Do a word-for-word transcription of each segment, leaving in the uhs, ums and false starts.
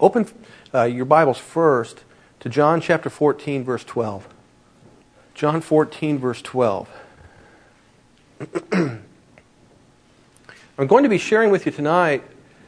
Open uh, your Bibles first to John chapter fourteen, verse twelve. John fourteen, verse twelve. I'm going to be sharing with you tonight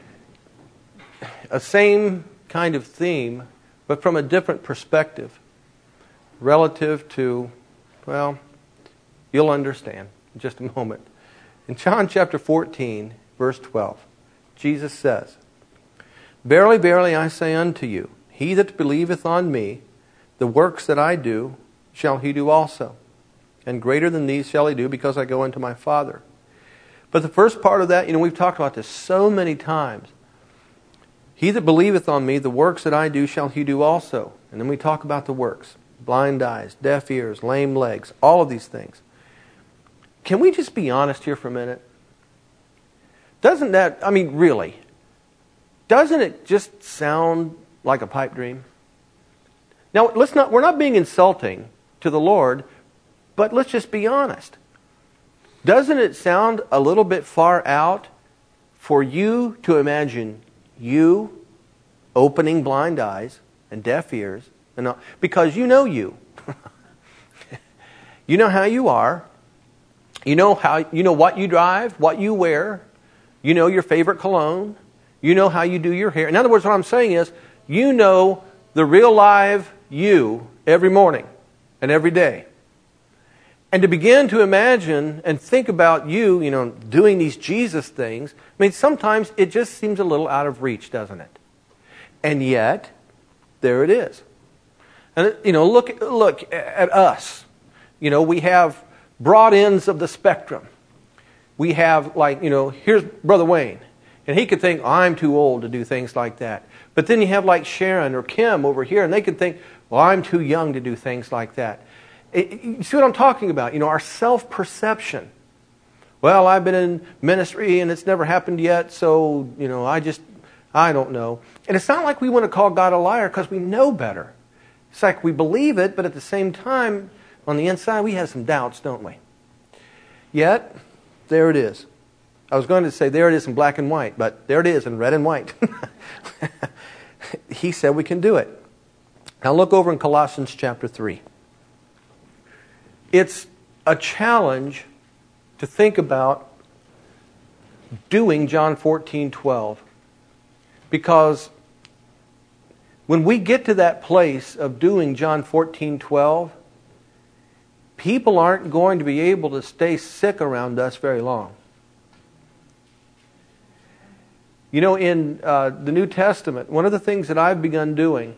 a same kind of theme, but from a different perspective, relative to, well, you'll understand in just a moment. In John chapter fourteen, verse twelve, Jesus says, "Verily, verily, I say unto you, he that believeth on me, the works that I do, shall he do also. And greater than these shall he do, because I go unto my Father." But the first part of that, you know, we've talked about this so many times. He that believeth on me, the works that I do, shall he do also. And then we talk about the works. Blind eyes, deaf ears, lame legs, all of these things. Can we just be honest here for a minute? Doesn't that, I mean, really, doesn't it just sound like a pipe dream? Now, let's not, we're not being insulting to the Lord, but let's just be honest. Doesn't it sound a little bit far out for you to imagine you opening blind eyes and deaf ears? And all, because you know you. You know how you are. You know how you know what you drive, what you wear. You know your favorite cologne. You know how you do your hair. In other words, what I'm saying is, you know the real live you every morning and every day. And to begin to imagine and think about you, you know, doing these Jesus things, I mean, sometimes it just seems a little out of reach, doesn't it? And yet, there it is. And, you know, look, look at us. You know, we have broad ends of the spectrum. We have, like, you know, here's Brother Wayne. And he could think, I'm too old to do things like that. But then you have like Sharon or Kim over here, and they could think, well, I'm too young to do things like that. It, you see what I'm talking about? You know, our self-perception. Well, I've been in ministry and it's never happened yet, so, you know, I just, I don't know. And it's not like we want to call God a liar because we know better. It's like we believe it, but at the same time, on the inside, we have some doubts, don't we? Yet, there it is. I was going to say there it is in black and white, but there it is in red and white. He said we can do it. Now look over in Colossians chapter three. It's a challenge to think about doing John fourteen twelve. Because when we get to that place of doing John fourteen twelve, people aren't going to be able to stay sick around us very long. You know, in uh, the New Testament, one of the things that I've begun doing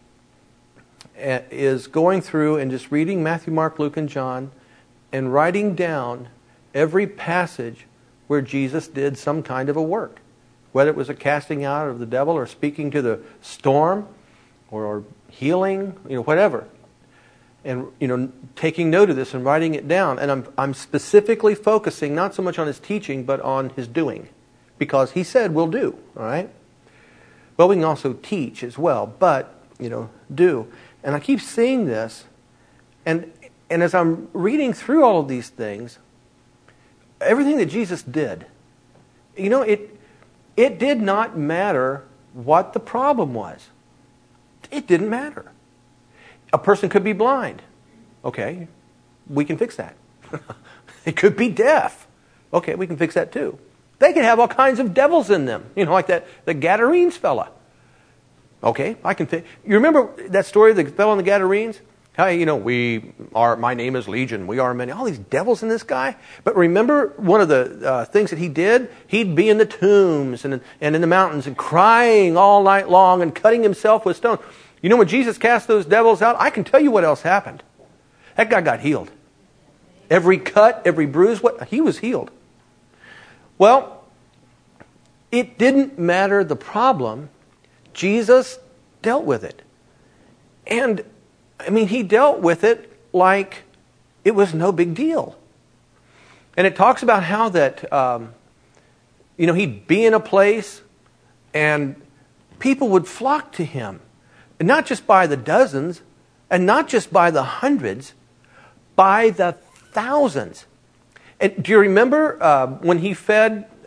is going through and just reading Matthew, Mark, Luke, and John and writing down every passage where Jesus did some kind of a work. Whether it was a casting out of the devil or speaking to the storm or healing, you know, whatever. And, you know, taking note of this and writing it down. And I'm, I'm specifically focusing not so much on his teaching, but on his doing. Because he said we'll do, all right? Well, we can also teach as well, but, you know, do. And I keep seeing this, and and as I'm reading through all of these things, everything that Jesus did, you know, it it did not matter what the problem was. It didn't matter. A person could be blind. Okay, we can fix that. It could be deaf. Okay, we can fix that too. They can have all kinds of devils in them. You know, like that the Gadarenes fella. Okay, I can fix. You remember that story of the fellow in the Gadarenes? How, you know, we are, my name is Legion, we are many. All these devils in this guy. But remember one of the uh, things that he did? He'd be in the tombs and, and in the mountains and crying all night long and cutting himself with stones. You know, when Jesus cast those devils out, I can tell you what else happened. That guy got healed. Every cut, every bruise, what he was healed. Well, it didn't matter the problem. Jesus dealt with it. And, I mean, he dealt with it like it was no big deal. And it talks about how that, um, you know, he'd be in a place and people would flock to him. And not just by the dozens, and not just by the hundreds, by the thousands. And do you remember uh, when he fed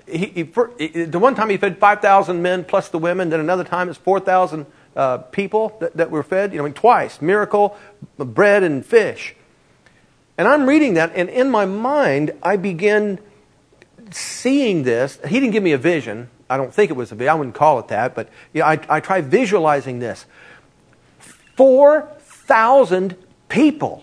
he, he, for, the one time he fed five thousand men plus the women, then another time it's four thousand uh, people that, that were fed. You know, I mean, twice. Miracle, bread and fish. And I'm reading that, and in my mind, I begin seeing this. He didn't give me a vision. I don't think it was a vision. I wouldn't call it that, but you know, I, I try visualizing this. four thousand people.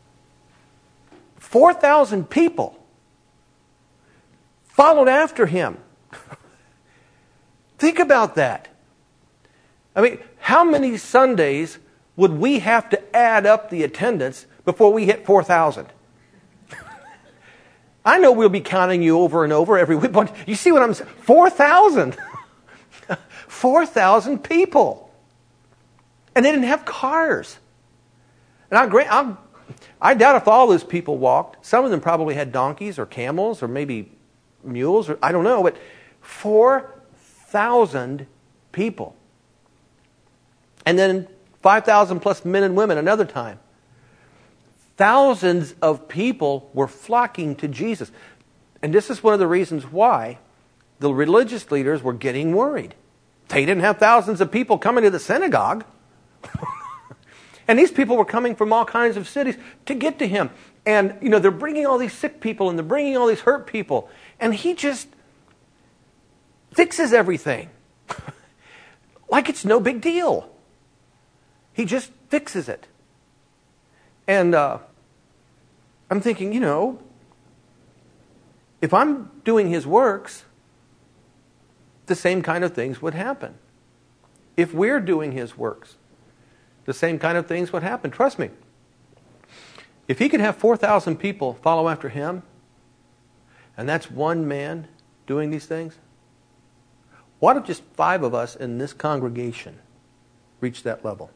four thousand people followed after him. Think about that. I mean, how many Sundays would we have to add up the attendance before we hit four thousand? I know we'll be counting you over and over every week, but you see what I'm saying? four thousand. four thousand people. And they didn't have cars. And I, I'm, I doubt if all those people walked. Some of them probably had donkeys or camels or maybe mules, or I don't know, but four thousand people. And then five thousand plus men and women another time. Thousands of people were flocking to Jesus. And this is one of the reasons why the religious leaders were getting worried. They didn't have thousands of people coming to the synagogue. And these people were coming from all kinds of cities to get to him. And, you know, they're bringing all these sick people and they're bringing all these hurt people. And he just fixes everything. Like it's no big deal. He just fixes it. And uh, I'm thinking, you know, if I'm doing his works, the same kind of things would happen. If we're doing his works, the same kind of things would happen. Trust me. If he could have four thousand people follow after him, and that's one man doing these things, what if just five of us in this congregation reached that level?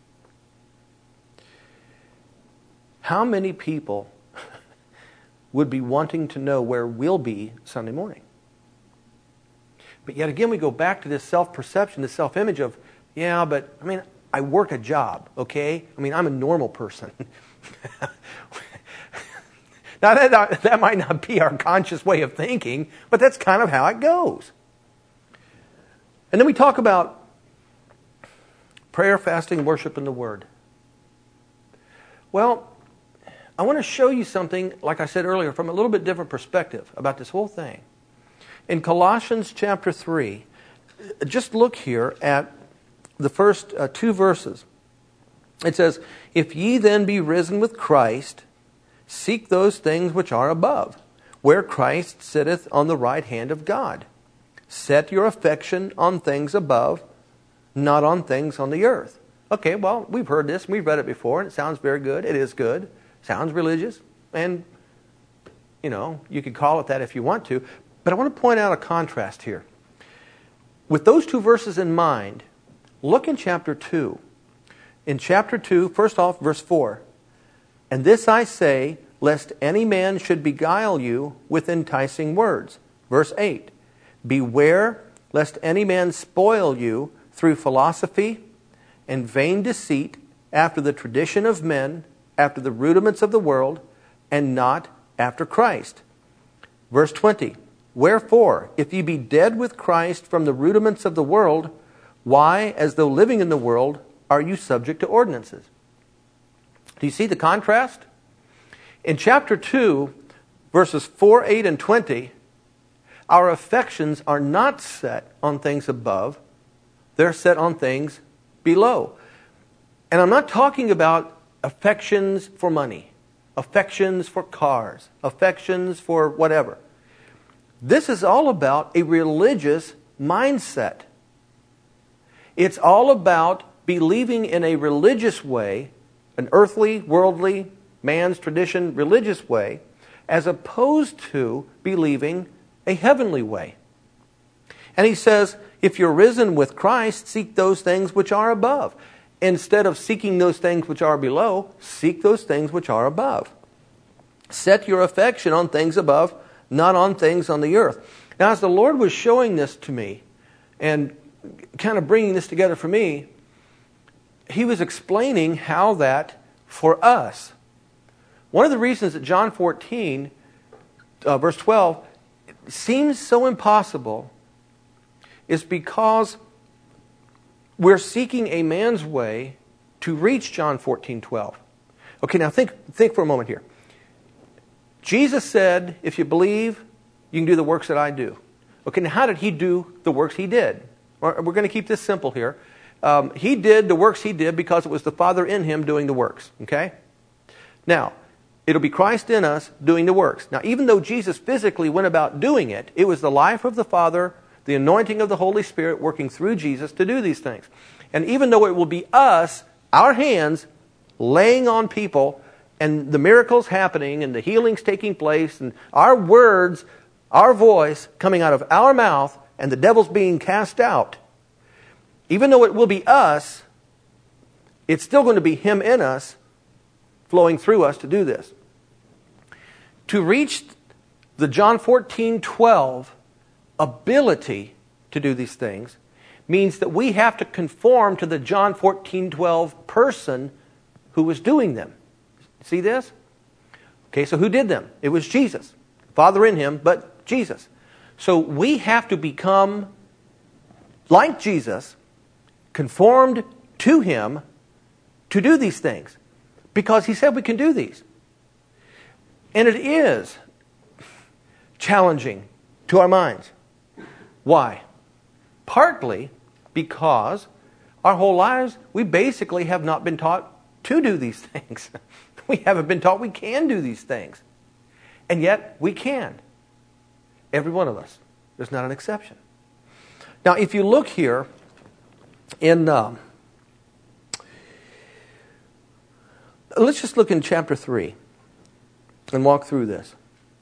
How many people would be wanting to know where we'll be Sunday morning? But yet again, we go back to this self-perception, this self-image of, yeah, but, I mean, I work a job, okay? I mean, I'm a normal person. Now, that, that might not be our conscious way of thinking, but that's kind of how it goes. And then we talk about prayer, fasting, worship, and the Word. Well, I want to show you something, like I said earlier, from a little bit different perspective about this whole thing. In Colossians chapter three, just look here at the first uh, two verses. It says, "If ye then be risen with Christ, seek those things which are above, where Christ sitteth on the right hand of God. Set your affection on things above, not on things on the earth." Okay, well, we've heard this, we've read it before, and it sounds very good. It is good. Sounds religious, and, you know, you could call it that if you want to. But I want to point out a contrast here. With those two verses in mind, look in chapter two. In chapter two, first off, verse four. "And this I say, lest any man should beguile you with enticing words." Verse eight. "Beware lest any man spoil you through philosophy and vain deceit, after the tradition of men, after the rudiments of the world, and not after Christ." Verse twenty. "Wherefore, if ye be dead with Christ from the rudiments of the world, why, as though living in the world, are you subject to ordinances?" Do you see the contrast? In chapter two, verses four, eight, and twenty, our affections are not set on things above. They're set on things below. And I'm not talking about affections for money, affections for cars, affections for whatever. This is all about a religious mindset. It's all about believing in a religious way, an earthly, worldly, man's tradition, religious way, as opposed to believing a heavenly way. And he says, if you're risen with Christ, seek those things which are above. Instead of seeking those things which are below, seek those things which are above. Set your affection on things above, not on things on the earth. Now, as the Lord was showing this to me and kind of bringing this together for me, He was explaining how that for us. One of the reasons that John fourteen, uh, verse twelve, seems so impossible is because we're seeking a man's way to reach John fourteen twelve. Okay, now think, think for a moment here. Jesus said, if you believe, you can do the works that I do. Okay, now how did he do the works he did? We're going to keep this simple here. Um, he did the works he did because it was the Father in him doing the works. Okay? Now, it'll be Christ in us doing the works. Now, even though Jesus physically went about doing it, it was the life of the Father, the anointing of the Holy Spirit working through Jesus to do these things. And even though it will be us, our hands, laying on people, and the miracles happening, and the healings taking place, and our words, our voice coming out of our mouth, and the devil's being cast out, even though it will be us, it's still going to be Him in us, flowing through us to do this. To reach the John fourteen twelve ability to do these things means that we have to conform to the John fourteen twelve person who was doing them. See this? Okay, so who did them? It was Jesus. Father in him, but Jesus. So we have to become like Jesus, conformed to him to do these things. Because he said we can do these. And it is challenging to our minds. Why? Partly because our whole lives we basically have not been taught to do these things. We haven't been taught we can do these things. And yet we can. Every one of us. There's not an exception. Now if you look here in... Um, let's just look in chapter three and walk through this.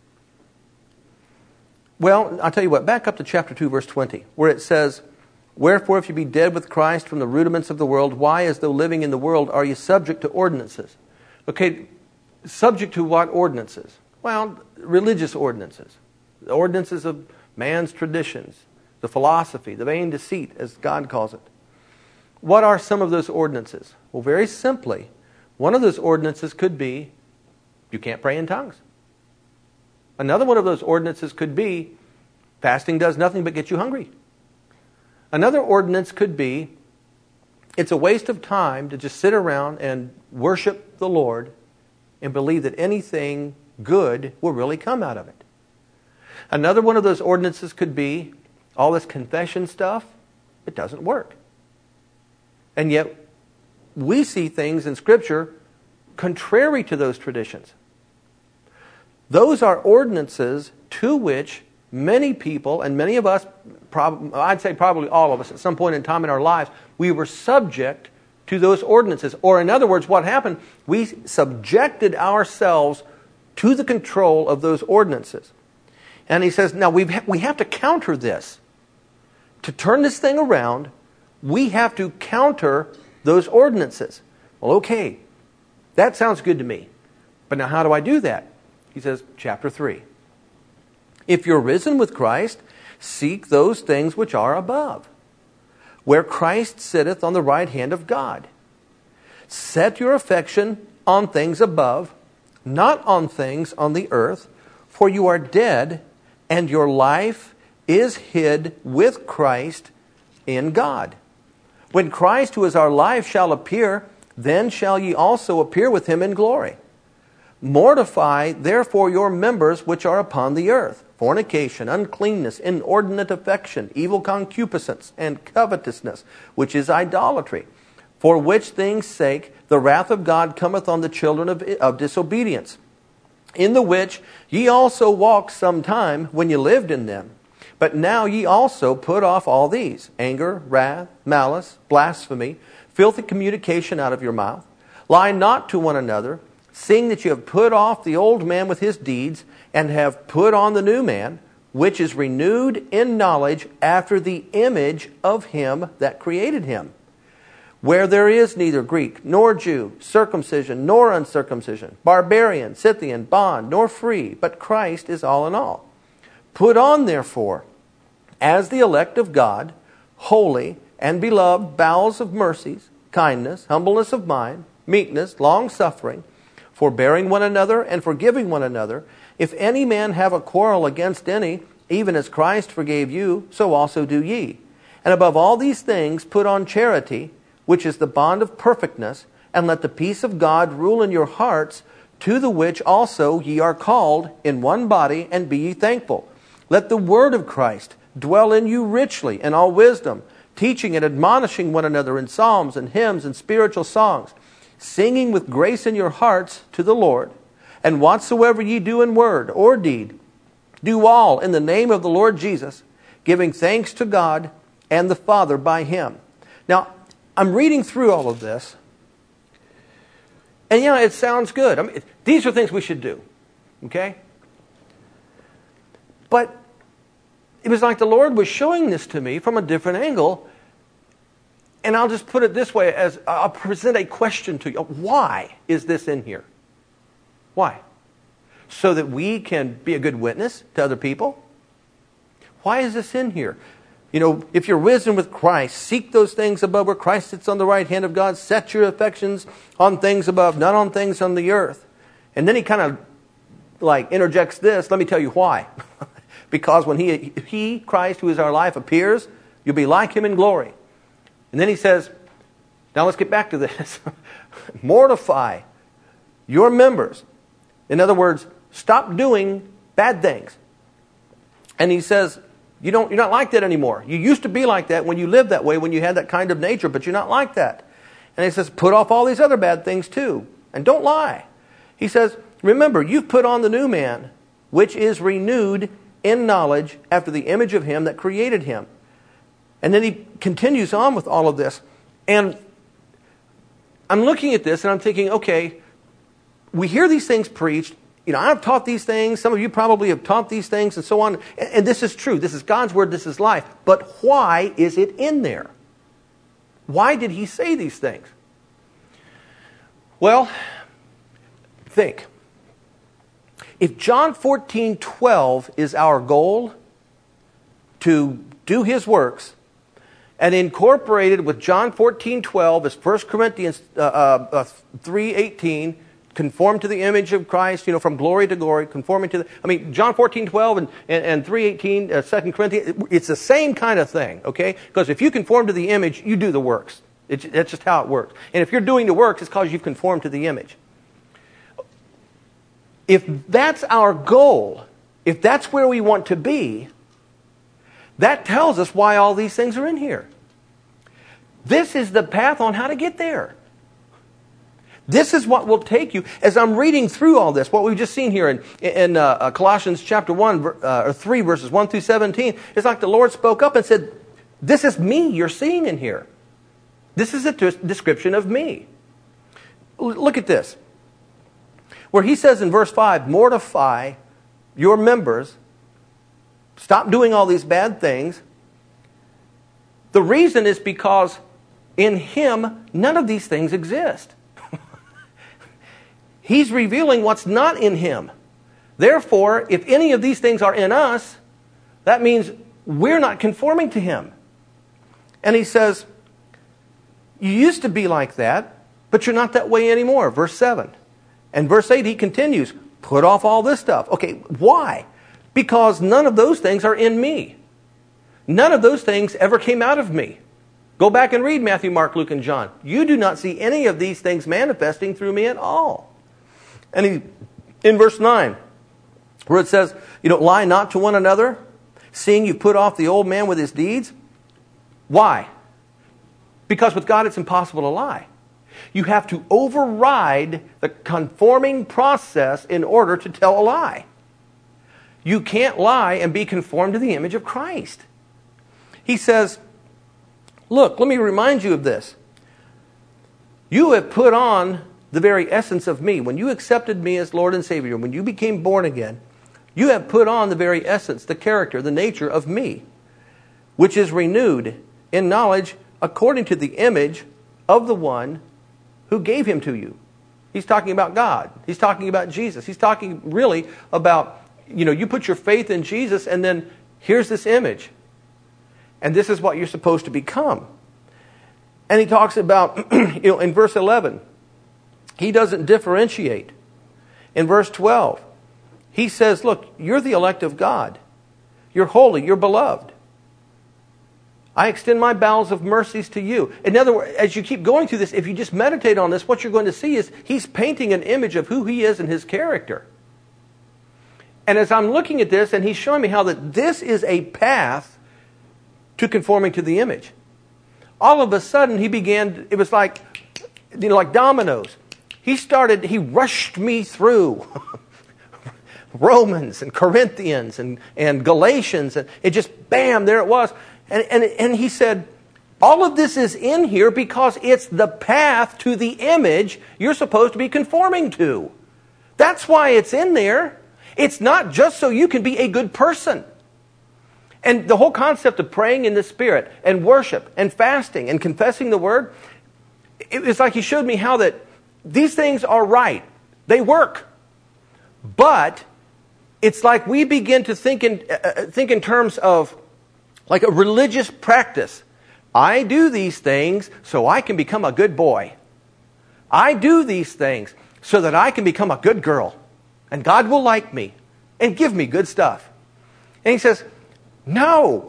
Well, I'll tell you what, back up to chapter two, verse twenty, where it says, "Wherefore, if you be dead with Christ from the rudiments of the world, why, as though living in the world, are you subject to ordinances?" Okay, subject to what ordinances? Well, religious ordinances. The ordinances of man's traditions, the philosophy, the vain deceit, as God calls it. What are some of those ordinances? Well, very simply, one of those ordinances could be, you can't pray in tongues. Another one of those ordinances could be, fasting does nothing but get you hungry. Another ordinance could be, it's a waste of time to just sit around and worship the Lord and believe that anything good will really come out of it. Another one of those ordinances could be, all this confession stuff, it doesn't work. And yet, we see things in Scripture contrary to those traditions. Those are ordinances to which many people, and many of us, prob- I'd say probably all of us, at some point in time in our lives, we were subject to those ordinances. Or in other words, what happened? We subjected ourselves to the control of those ordinances. And he says, now we've, we have to counter this. To turn this thing around, we have to counter those ordinances. Well, okay, that sounds good to me. But now how do I do that? He says, chapter three. "If you're risen with Christ, seek those things which are above, where Christ sitteth on the right hand of God. Set your affection on things above, not on things on the earth, for you are dead, and your life is hid with Christ in God. When Christ, who is our life, shall appear, then shall ye also appear with him in glory. Mortify therefore your members which are upon the earth, fornication, uncleanness, inordinate affection, evil concupiscence, and covetousness, which is idolatry. For which things' sake the wrath of God cometh on the children of, of disobedience, in the which ye also walked sometime when ye lived in them. But now ye also put off all these, anger, wrath, malice, blasphemy, filthy communication out of your mouth. Lie not to one another, seeing that you have put off the old man with his deeds, and have put on the new man, which is renewed in knowledge after the image of him that created him. Where there is neither Greek nor Jew, circumcision nor uncircumcision, barbarian, Scythian, bond, nor free, but Christ is all in all. Put on, therefore, as the elect of God, holy and beloved, bowels of mercies, kindness, humbleness of mind, meekness, long-suffering, forbearing one another and forgiving one another. If any man have a quarrel against any, even as Christ forgave you, so also do ye. And above all these things, put on charity, which is the bond of perfectness, and let the peace of God rule in your hearts, to the which also ye are called in one body, and be ye thankful. Let the word of Christ dwell in you richly in all wisdom, teaching and admonishing one another in psalms and hymns and spiritual songs, singing with grace in your hearts to the Lord. And whatsoever ye do in word or deed, do all in the name of the Lord Jesus, giving thanks to God and the Father by Him. Now, I'm reading through all of this, and yeah, it sounds good. I mean, these are things we should do, okay? But it was like the Lord was showing this to me from a different angle, and I'll just put it this way, as I'll present a question to you. Why is this in here? Why? So that we can be a good witness to other people? Why is this in here? You know, if you're risen with Christ, seek those things above where Christ sits on the right hand of God. Set your affections on things above, not on things on the earth. And then he kind of like interjects this. Let me tell you why. Because when he, he, Christ, who is our life, appears, you'll be like Him in glory. And then he says, now let's get back to this. Mortify your members. In other words, stop doing bad things. And he says, you don't, you're not like that anymore. You used to be like that when you lived that way, when you had that kind of nature, but you're not like that. And he says, put off all these other bad things too. And don't lie. He says, remember, you've put on the new man, which is renewed in knowledge after the image of Him that created him. And then he continues on with all of this. And I'm looking at this and I'm thinking, okay, we hear these things preached. You know, I've taught these things. Some of you probably have taught these things and so on. And, and this is true. This is God's Word. This is life. But why is it in there? Why did He say these things? Well, think. If John fourteen twelve is our goal to do His works, and incorporated with John fourteen twelve is First Corinthians uh, uh, three eighteen, conform to the image of Christ, you know, from glory to glory, conforming to the... I mean, John fourteen twelve and, and, and three eighteen, uh, Second Corinthians, it's the same kind of thing, okay? Because if you conform to the image, you do the works. It's, that's just how it works. And if you're doing the works, it's because you've conformed to the image. If that's our goal, if that's where we want to be, that tells us why all these things are in here. This is the path on how to get there. This is what will take you. As I'm reading through all this, what we've just seen here in, in uh, Colossians chapter one, uh, or three, verses one through seventeen, it's like the Lord spoke up and said, this is me you're seeing in here. This is a t- description of me. L- look at this. Where He says in verse five, mortify your members. Stop doing all these bad things. The reason is because in Him, none of these things exist. He's revealing what's not in Him. Therefore, if any of these things are in us, that means we're not conforming to Him. And He says, you used to be like that, but you're not that way anymore. Verse seven. And verse eight, He continues, put off all this stuff. Okay, why? Because none of those things are in me. None of those things ever came out of me. Go back and read Matthew, Mark, Luke, and John. You do not see any of these things manifesting through me at all. And he, in verse nine, where it says, you know, lie not to one another, seeing you put off the old man with his deeds. Why? Because with God it's impossible to lie. You have to override the conforming process in order to tell a lie. You can't lie and be conformed to the image of Christ. He says, look, let me remind you of this. You have put on the very essence of me. When you accepted me as Lord and Savior, when you became born again, you have put on the very essence, the character, the nature of me, which is renewed in knowledge according to the image of the one who gave Him to you. He's talking about God. He's talking about Jesus. He's talking really about, you know, you put your faith in Jesus and then here's this image. And this is what you're supposed to become. And he talks about, you know, in verse eleven, He doesn't differentiate. In verse twelve, He says, look, you're the elect of God. You're holy. You're beloved. I extend my bowels of mercies to you. In other words, as you keep going through this, if you just meditate on this, what you're going to see is he's painting an image of who he is and his character. And as I'm looking at this, and he's showing me how that this is a path to conforming to the image. All of a sudden, he began, it was like, you know, like dominoes. He started, he rushed me through Romans and Corinthians and, and Galatians, and it just, bam, there it was. And, and, and he said, all of this is in here because it's the path to the image you're supposed to be conforming to. That's why it's in there. It's not just so you can be a good person. And the whole concept of praying in the Spirit and worship and fasting and confessing the Word, it was like he showed me how that these things are right. They work. But it's like we begin to think in, uh, think in terms of like a religious practice. I do these things so I can become a good boy. I do these things so that I can become a good girl. And God will like me and give me good stuff. And he says, no.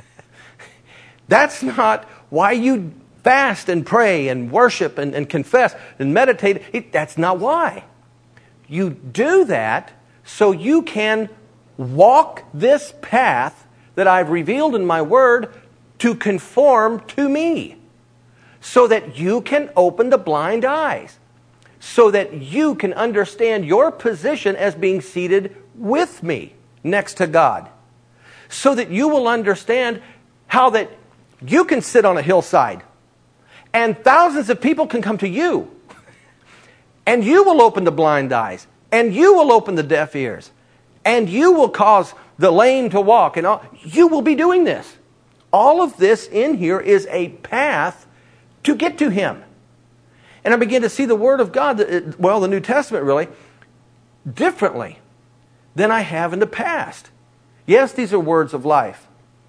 That's not why you fast and pray and worship and, and confess and meditate. It, that's not why. You do that so you can walk this path that I've revealed in my Word to conform to me. So that you can open the blind eyes. So that you can understand your position as being seated with me next to God. So that you will understand how that you can sit on a hillside and thousands of people can come to you. And you will open the blind eyes. And you will open the deaf ears. And you will cause the lame to walk. And all. You will be doing this. All of this in here is a path to get to Him. And I begin to see the Word of God, well, the New Testament really, differently than I have in the past. Yes, these are words of life.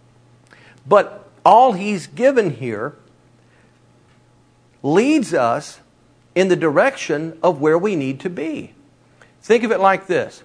But all He's given here leads us in the direction of where we need to be. Think of it like this.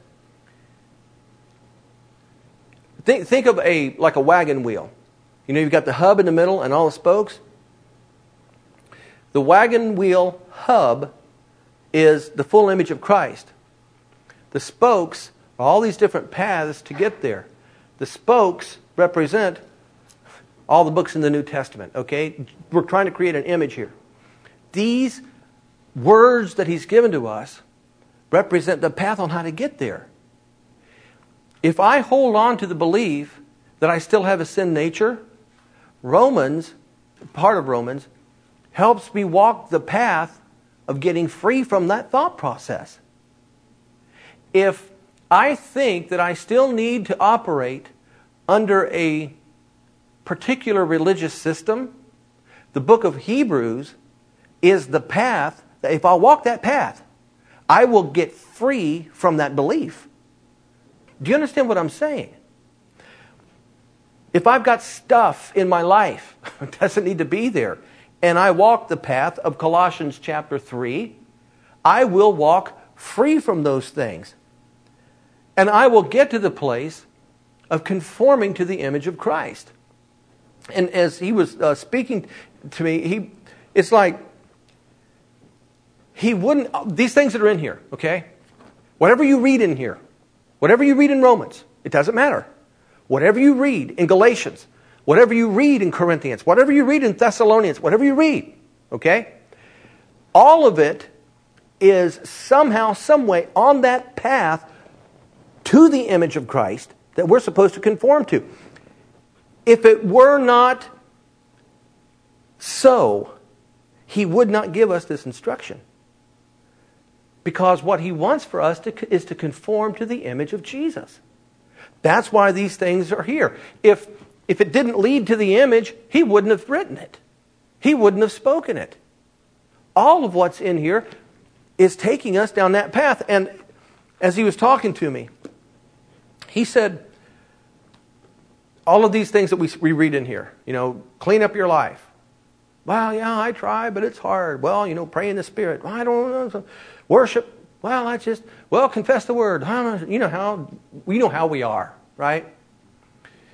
Think, think of a like a wagon wheel. You know, you've got the hub in the middle and all the spokes. The wagon wheel hub is the full image of Christ. The spokes are all these different paths to get there. The spokes represent all the books in the New Testament, okay? We're trying to create an image here. These words that He's given to us represent the path on how to get there. If I hold on to the belief that I still have a sin nature, Romans, part of Romans, helps me walk the path of getting free from that thought process. If I think that I still need to operate under a particular religious system, the book of Hebrews is the path that if I walk that path, I will get free from that belief. Do you understand what I'm saying? If I've got stuff in my life that doesn't need to be there, and I walk the path of Colossians chapter three, I will walk free from those things. And I will get to the place of conforming to the image of Christ. And as he was uh, speaking to me, he it's like he wouldn't, these things that are in here, okay? Whatever you read in here, whatever you read in Romans, it doesn't matter. Whatever you read in Galatians, whatever you read in Corinthians, whatever you read in Thessalonians, whatever you read, okay? All of it is somehow, some way on that path to the image of Christ that we're supposed to conform to. If it were not so, He would not give us this instruction. Because what He wants for us to, is to conform to the image of Jesus. That's why these things are here. If, if it didn't lead to the image, He wouldn't have written it. He wouldn't have spoken it. All of what's in here is taking us down that path. And as he was talking to me, he said, all of these things that we, we read in here, you know, clean up your life. Well, yeah, I try, but it's hard. Well, you know, pray in the Spirit. Well, I don't know. Worship. Well, I just, well, confess the word. You know how, we know how we are, right?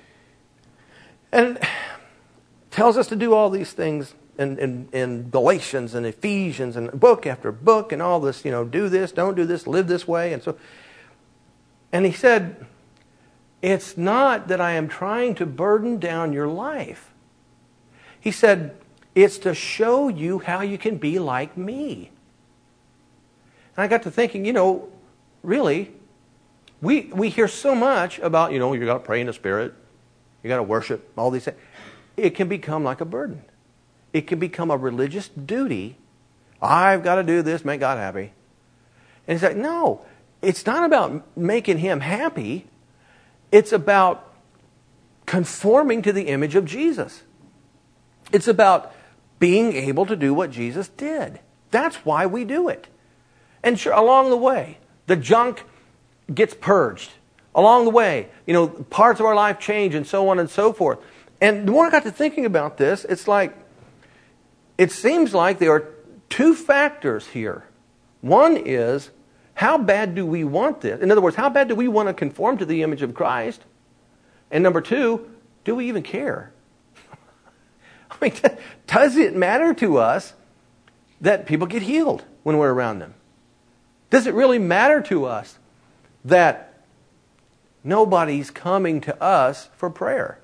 And tells us to do all these things in, in, in Galatians and Ephesians and book after book and all this, you know, do this, don't do this, live this way. And so, and he said, it's not that I am trying to burden down your life. He said, it's to show you how you can be like me. And I got to thinking, you know, really, we we hear so much about, you know, you got to pray in the Spirit, you got to worship, all these things. It can become like a burden. It can become a religious duty. I've got to do this, make God happy. And he's like, no, it's not about making him happy. It's about conforming to the image of Jesus. It's about being able to do what Jesus did. That's why we do it. And sure, along the way, the junk gets purged. Along the way, you know, parts of our life change and so on and so forth. And the more I got to thinking about this, it's like, it seems like there are two factors here. One is, how bad do we want this? In other words, how bad do we want to conform to the image of Christ? And number two, do we even care? I mean, does it matter to us that people get healed when we're around them? Does it really matter to us that nobody's coming to us for prayer?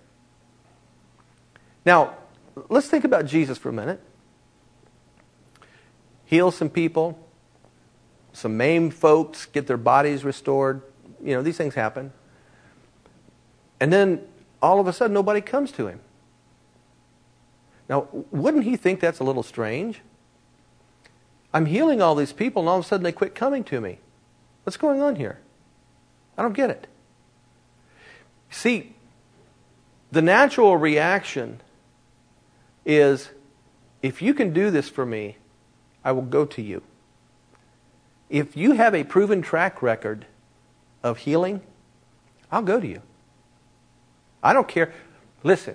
Now, let's think about Jesus for a minute. Heal some people. Some maimed folks get their bodies restored. You know, these things happen. And then, all of a sudden, nobody comes to him. Now, wouldn't he think that's a little strange? I'm healing all these people, and all of a sudden they quit coming to me. What's going on here? I don't get it. See, the natural reaction is, if you can do this for me, I will go to you. If you have a proven track record of healing, I'll go to you. I don't care. Listen,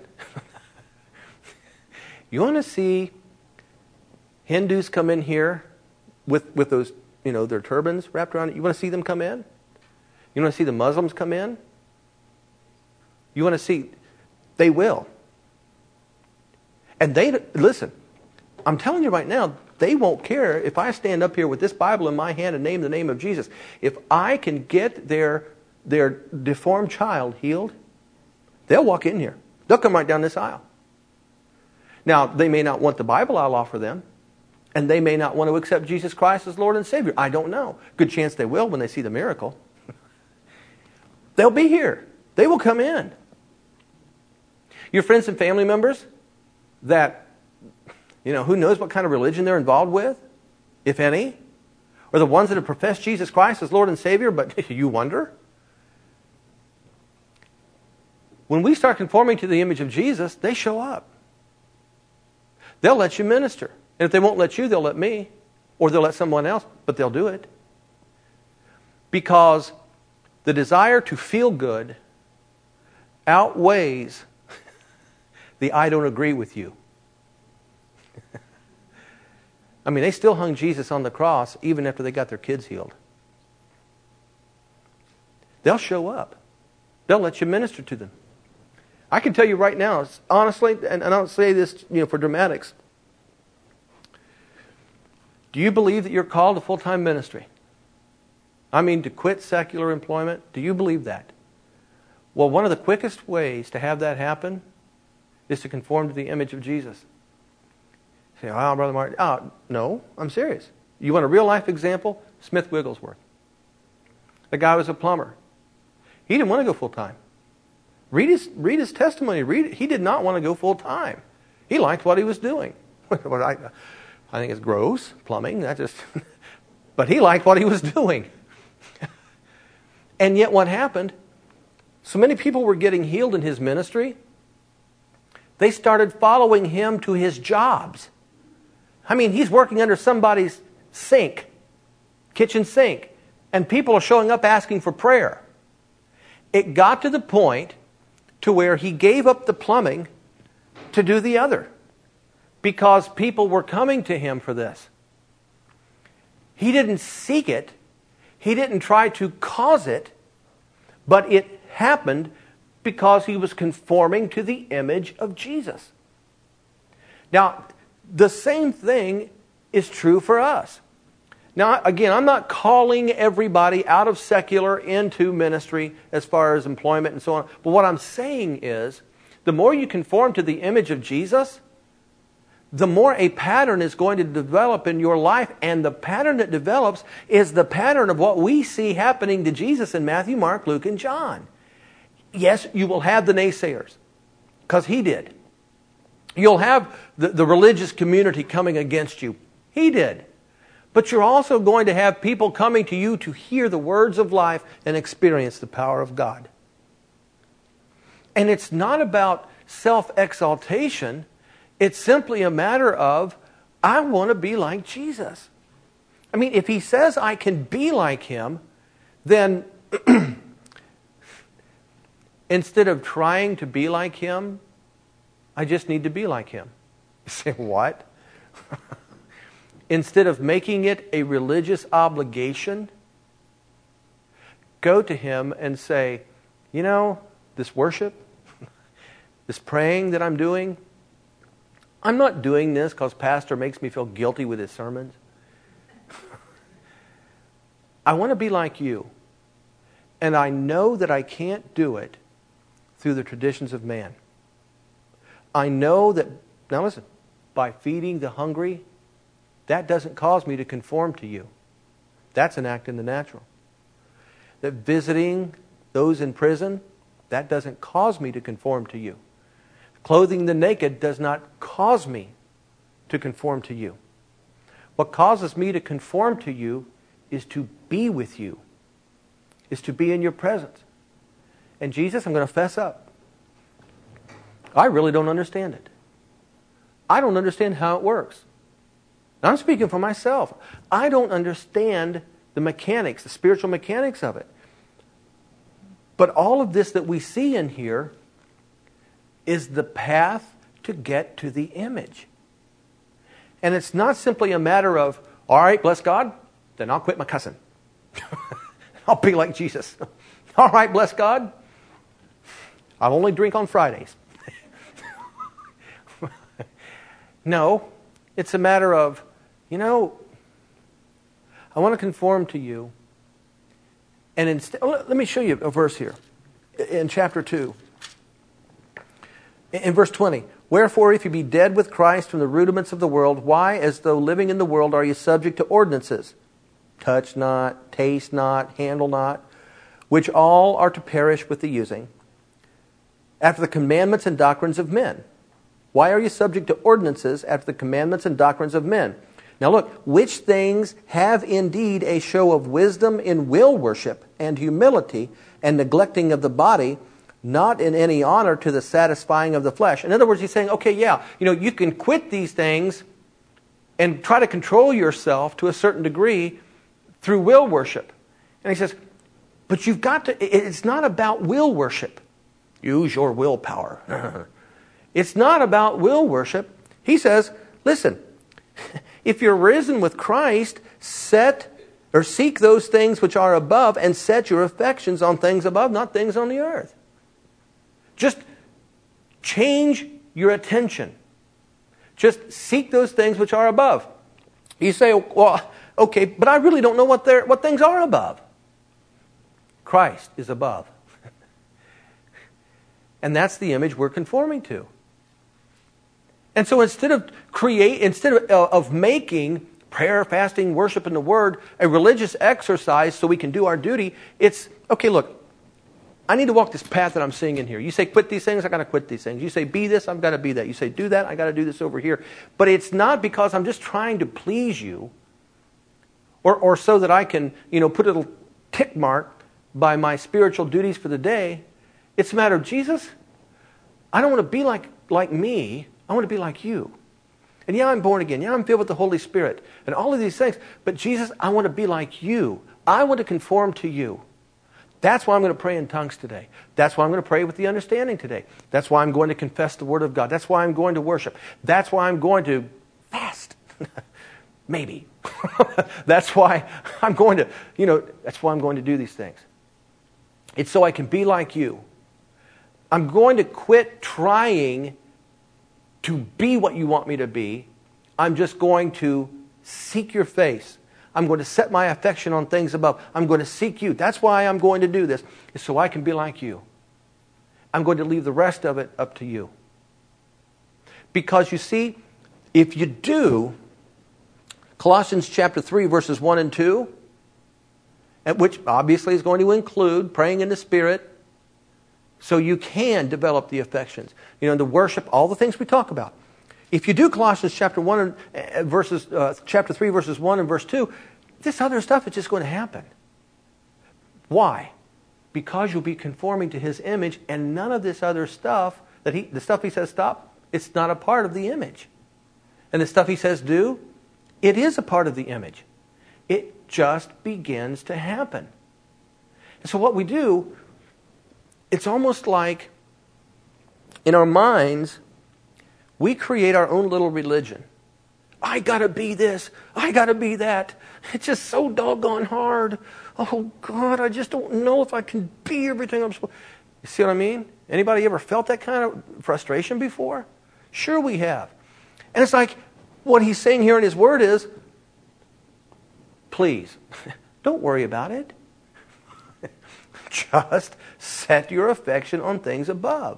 you want to see Hindus come in here with, with those, you know, their turbans wrapped around it? You want to see them come in? You want to see the Muslims come in? You want to see, they will. And they, listen, I'm telling you right now, they won't care if I stand up here with this Bible in my hand and name the name of Jesus. If I can get their, their deformed child healed, they'll walk in here. They'll come right down this aisle. Now, they may not want the Bible I'll offer them, and they may not want to accept Jesus Christ as Lord and Savior. I don't know. Good chance they will when they see the miracle. They'll be here. They will come in. Your friends and family members that, you know, who knows what kind of religion they're involved with, if any, or the ones that have professed Jesus Christ as Lord and Savior, but you wonder. When we start conforming to the image of Jesus, they show up. They'll let you minister. And if they won't let you, they'll let me. Or they'll let someone else, but they'll do it. Because the desire to feel good outweighs the I don't agree with you. I mean, they still hung Jesus on the cross even after they got their kids healed. They'll show up. They'll let you minister to them. I can tell you right now, honestly, and I don't say this, you know, for dramatics. Do you believe that you're called to full-time ministry? I mean, to quit secular employment? Do you believe that? Well, one of the quickest ways to have that happen is to conform to the image of Jesus. You say, oh, Brother Martin, oh, no, I'm serious. You want a real-life example? Smith Wigglesworth. The guy was a plumber. He didn't want to go full-time. Read his, read his testimony. Read it. He did not want to go full-time. He liked what he was doing. I, I think it's gross, plumbing. That just, but he liked what he was doing. And yet what happened? So many people were getting healed in his ministry. They started following him to his jobs. I mean, he's working under somebody's sink, kitchen sink, and people are showing up asking for prayer. It got to the point to where he gave up the plumbing to do the other because people were coming to him for this. He didn't seek it. He didn't try to cause it, but it happened because he was conforming to the image of Jesus. Now, the same thing is true for us. Now, again, I'm not calling everybody out of secular into ministry as far as employment and so on. But what I'm saying is, the more you conform to the image of Jesus, the more a pattern is going to develop in your life. And the pattern that develops is the pattern of what we see happening to Jesus in Matthew, Mark, Luke, and John. Yes, you will have the naysayers, because he did. You'll have the, the religious community coming against you. He did. But you're also going to have people coming to you to hear the words of life and experience the power of God. And it's not about self-exaltation. It's simply a matter of, I want to be like Jesus. I mean, if he says I can be like him, then instead of trying to be like him, I just need to be like him. You say, what? Instead of making it a religious obligation, go to him and say, you know, this worship, this praying that I'm doing, I'm not doing this because pastor makes me feel guilty with his sermons. I want to be like you. And I know that I can't do it through the traditions of man. I know that, now listen, by feeding the hungry, that doesn't cause me to conform to you. That's an act in the natural. That visiting those in prison, that doesn't cause me to conform to you. Clothing the naked does not cause me to conform to you. What causes me to conform to you is to be with you, is to be in your presence. And Jesus, I'm going to fess up. I really don't understand it. I don't understand how it works. I'm speaking for myself. I don't understand the mechanics, the spiritual mechanics of it. But all of this that we see in here is the path to get to the image. And it's not simply a matter of, all right, bless God, then I'll quit my cussing. I'll be like Jesus. All right, bless God, I'll only drink on Fridays. No, it's a matter of, you know, I want to conform to you. And instead, let me show you a verse here in chapter two. In verse twenty, wherefore if you be dead with Christ from the rudiments of the world, why, as though living in the world, are you subject to ordinances? Touch not, taste not, handle not, which all are to perish with the using, after the commandments and doctrines of men. Why are you subject to ordinances after the commandments and doctrines of men? Now look, which things have indeed a show of wisdom in will worship and humility and neglecting of the body, not in any honor to the satisfying of the flesh. In other words, he's saying, okay, yeah, you know, you can quit these things and try to control yourself to a certain degree through will worship. And he says, but you've got to, it's not about will worship. Use your willpower. It's not about will worship. He says, listen, if you're risen with Christ, set or seek those things which are above and set your affections on things above, not things on the earth. Just change your attention. Just seek those things which are above. You say, well, okay, but I really don't know what they're, what things are above. Christ is above. And that's the image we're conforming to. And so instead of create, instead of, uh, of making prayer, fasting, worship, and the Word a religious exercise so we can do our duty, it's, okay, look, I need to walk this path that I'm seeing in here. You say quit these things, I got to quit these things. You say be this, I've got to be that. You say do that, I got to do this over here. But it's not because I'm just trying to please you, or or so that I can, you know, put a little tick mark by my spiritual duties for the day. It's a matter of, Jesus, I don't want to be like like me. I want to be like you. And yeah, I'm born again. Yeah, I'm filled with the Holy Spirit. And all of these things. But Jesus, I want to be like you. I want to conform to you. That's why I'm going to pray in tongues today. That's why I'm going to pray with the understanding today. That's why I'm going to confess the Word of God. That's why I'm going to worship. That's why I'm going to fast. Maybe. That's why I'm going to, you know, that's why I'm going to do these things. It's so I can be like you. I'm going to quit trying to be what you want me to be. I'm just going to seek your face. I'm going to set my affection on things above. I'm going to seek you. That's why I'm going to do this, is so I can be like you. I'm going to leave the rest of it up to you. Because you see, if you do, Colossians chapter three, verses one and two, which obviously is going to include praying in the Spirit, so you can develop the affections. You know, the worship, all the things we talk about. If you do Colossians chapter one and verses, uh, chapter three, verses one and verse two, this other stuff is just going to happen. Why? Because you'll be conforming to His image, and none of this other stuff that He, the stuff He says stop, it's not a part of the image. And the stuff He says do, it is a part of the image. It just begins to happen. And so what we do, it's almost like in our minds, we create our own little religion. I gotta be this. I gotta be that. It's just so doggone hard. Oh God, I just don't know if I can be everything I'm supposed to. You see what I mean? Anybody ever felt that kind of frustration before? Sure we have. And it's like, what He's saying here in His Word is, please, don't worry about it. Just set your affection on things above.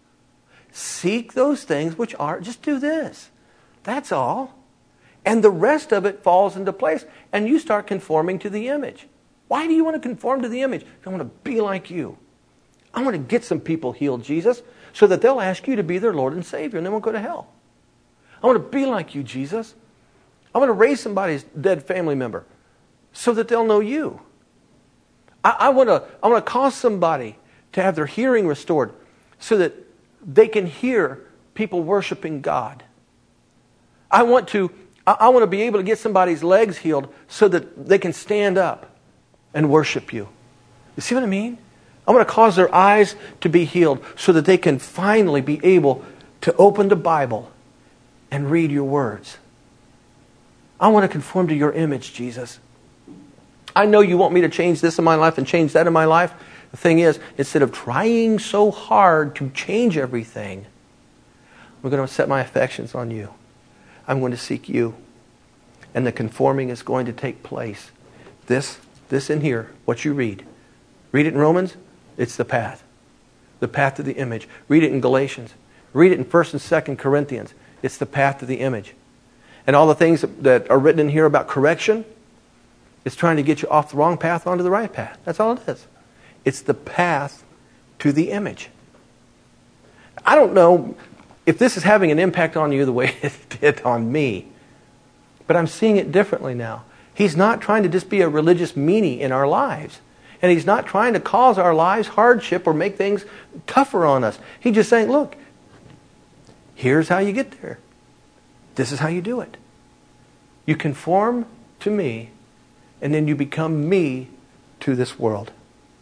Seek those things which are, just do this. That's all. And the rest of it falls into place. And you start conforming to the image. Why do you want to conform to the image? I want to be like you. I want to get some people healed, Jesus, so that they'll ask you to be their Lord and Savior and they won't go to hell. I want to be like you, Jesus. I want to raise somebody's dead family member so that they'll know you. I, I want to I want to cause somebody to have their hearing restored so that they can hear people worshiping God. I want to I, I want to be able to get somebody's legs healed so that they can stand up and worship you. You see what I mean? I want to cause their eyes to be healed so that they can finally be able to open the Bible and read your words. I want to conform to your image, Jesus. I know you want me to change this in my life and change that in my life. The thing is, instead of trying so hard to change everything, I'm going to set my affections on you. I'm going to seek you. And the conforming is going to take place. This, this in here, what you read. Read it in Romans, it's the path. The path to the image. Read it in Galatians. Read it in First and Second Corinthians. It's the path to the image. And all the things that are written in here about correction, it's trying to get you off the wrong path onto the right path. That's all it is. It's the path to the image. I don't know if this is having an impact on you the way it did on me, but I'm seeing it differently now. He's not trying to just be a religious meanie in our lives. And He's not trying to cause our lives hardship or make things tougher on us. He's just saying, look, here's how you get there. This is how you do it. You conform to me, and then you become me to this world.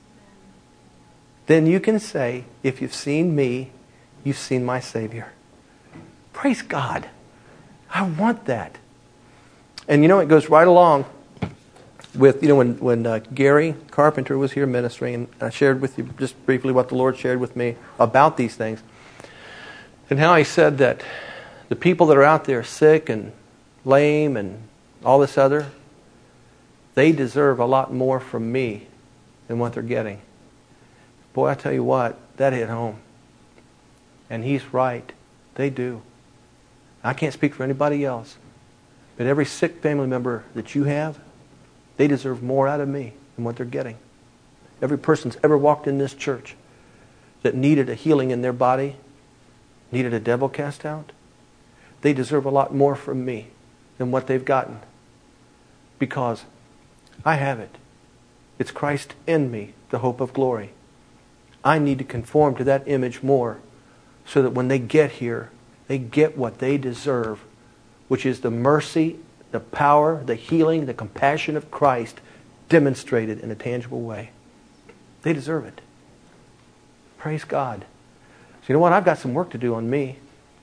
Then you can say, if you've seen me, you've seen my Savior. Praise God. I want that. And you know, it goes right along with, you know, when, when uh, Gary Carpenter was here ministering, and I shared with you just briefly what the Lord shared with me about these things, and how He said that the people that are out there sick and lame and all this other, they deserve a lot more from me than what they're getting. Boy, I tell you what, that hit home. And he's right. They do. I can't speak for anybody else. But every sick family member that you have, they deserve more out of me than what they're getting. Every person's ever walked in this church that needed a healing in their body, needed a devil cast out, they deserve a lot more from me than what they've gotten. Because I have it. It's Christ in me, the hope of glory. I need to conform to that image more so that when they get here, they get what they deserve, which is the mercy, the power, the healing, the compassion of Christ demonstrated in a tangible way. They deserve it. Praise God. So you know what? I've got some work to do on me.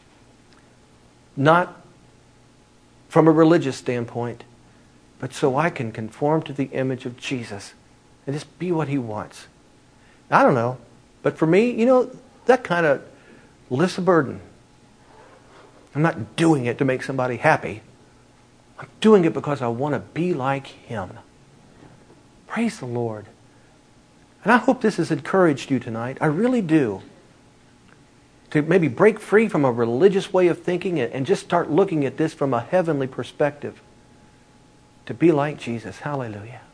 Not from a religious standpoint, but so I can conform to the image of Jesus and just be what He wants. I don't know. But for me, you know, that kind of lifts a burden. I'm not doing it to make somebody happy. I'm doing it because I want to be like Him. Praise the Lord. And I hope this has encouraged you tonight. I really do. To maybe break free from a religious way of thinking and just start looking at this from a heavenly perspective. To be like Jesus. Hallelujah.